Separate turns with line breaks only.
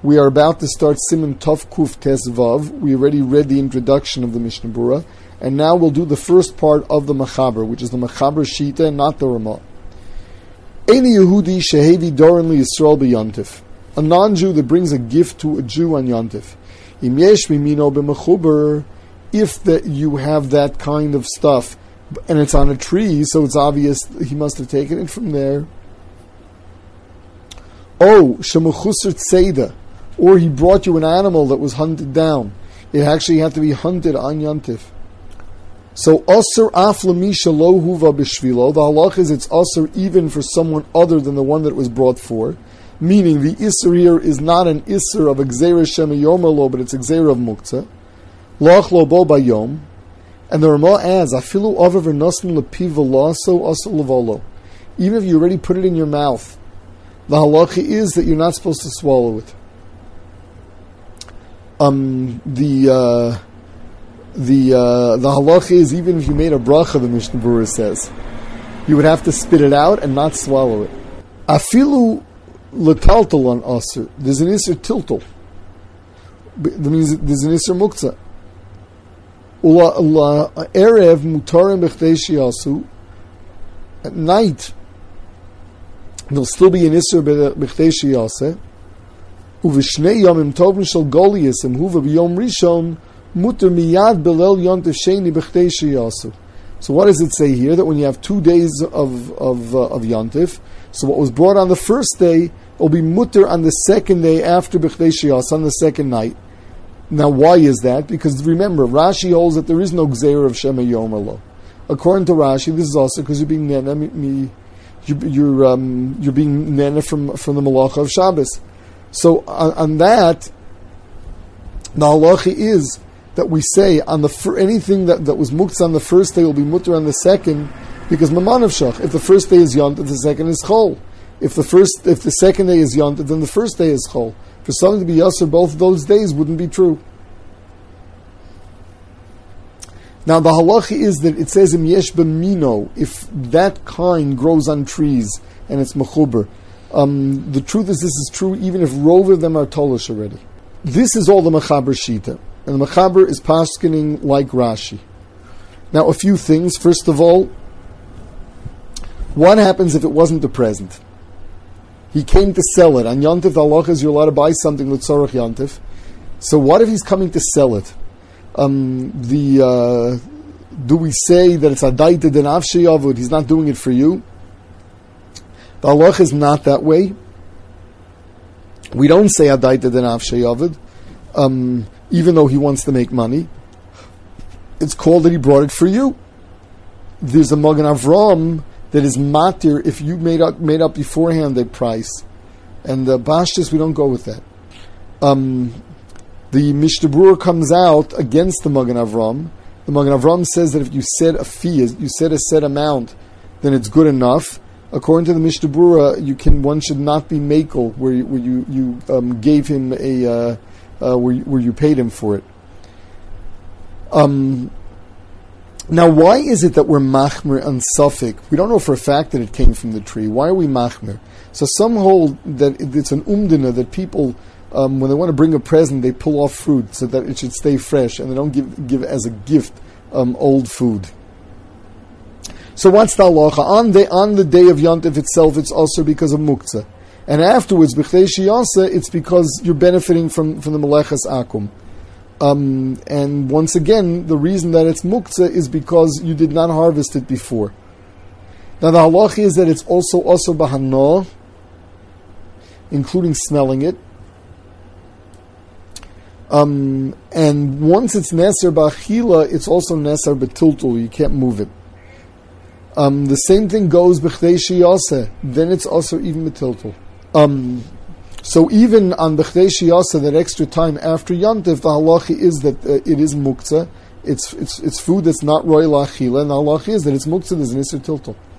We are about to start Siman Tov Kuf Tes Vav. We already read the introduction of the Mishnah Berurah, and now we'll do the first part of the Machaber, which is the Machaber Shita, not the Ramah. Eini Yehudi Shehevi Doran Li Yisrael B'Yontif. A non-Jew that brings a gift to a Jew on Yontif. Im Yesh Mimino B'Mechuber. If that you have that kind of stuff, and it's on a tree, so it's obvious he must have taken it from there. Oh, Shemuchusar Tzeda. Or he brought you an animal that was hunted down. It actually had to be hunted on Yontif. So, Asr Aflamisha Lo Huva B'Shvilo. The halach is it's Asr even for someone other than the one that it was brought for. Meaning, the Isser here is not an Isser of Gzeira Shema Yomalo, but it's a Gzeira of Muktzah. Lach Lo Bo Bayom. And the Ramah adds, Afilu Over V'Nosn Lepiv V'Laso Asr Levolo. Even if you already put it in your mouth, the halacha is that you're not supposed to swallow it. The halacha is even if you made a bracha, the Mishnah Berurah says, you would have to spit it out and not swallow it. Afilu letaltal on aser. There's an iser tiltal. That means there's an iser muktzah. Ula erev mutarim b'chtei shiyasu. At night, there'll still be an iser b'chtei shiyaseh. Uv'shnei yomim tovim shel golias im huva b'yom rishon muter miyad belel yontif sheni b'chtei sheyasu. So what does it say here? That when you have 2 days of yontif, so what was brought on the first day will be muter on the second day after b'chtei sheyasu, on the second night. Now why is that? Because remember, Rashi holds that there is no gzeira of Shema Yom Lo. According to Rashi, this is also because you're being nena, you're being nena from the malacha of Shabbos. So on that, the halacha is that we say on the anything that was muktzah on the first day will be mutter on the second, because mamanav shach. If the first day is yontif, the second is chol. If the second day is yontif, then the first day is chol. For something to be yasser both of those days wouldn't be true. Now the halacha is that it says im yesh b'mino, if that kind grows on trees and it's mechuber. The truth is this is true even if rove of them are tolish already. This is all the Machaber Shita. And the Machaber is paskening like Rashi. Now a few things. First of all, what happens if it wasn't a present? He came to sell it. On Yontif, the halacha is you're allowed to buy something with Tzorach Yontif. So what if he's coming to sell it? Do we say that it's Adaita den Avshei Avud, he's not doing it for you? The halacha is not that way. We don't say Adaita den Avshei Avud, even though he wants to make money. It's called that he brought it for you. There's a Magen Avram that is matir if you made up beforehand a price, and the Bashtis we don't go with that. The Mishnah Berurah comes out against the Magen Avram. The Magen Avram says that if you set a fee, you set a set amount, then it's good enough. According to the Mishnah Berurah, one should not be makel where you gave him where you paid him for it. Now, why is it that we're machmer on Suffolk? We don't know for a fact that it came from the tree. Why are we machmer? So some hold that it's an umdina that people, when they want to bring a present, they pull off fruit so that it should stay fresh, and they don't give as a gift old food. So what's the halacha? On the day of Yontif itself, it's also because of muktzah. And afterwards, b'chtei sheyasa, it's because you're benefiting from the melechas akum. And once again, the reason that it's muktzah is because you did not harvest it before. Now the halacha is that it's also b'hana, including smelling it. And once it's neser b'achila, it's also neser b'tiltul. You can't move it. The same thing goes b'chtei sheyasa. Then it's also even b'tiltul. So even on b'chtei sheyasa, that extra time after Yontif, the halacha is that it is muktzah. It's food that's not roy la'achila, and the halacha is that it's muktzah. There's an iser tiltul.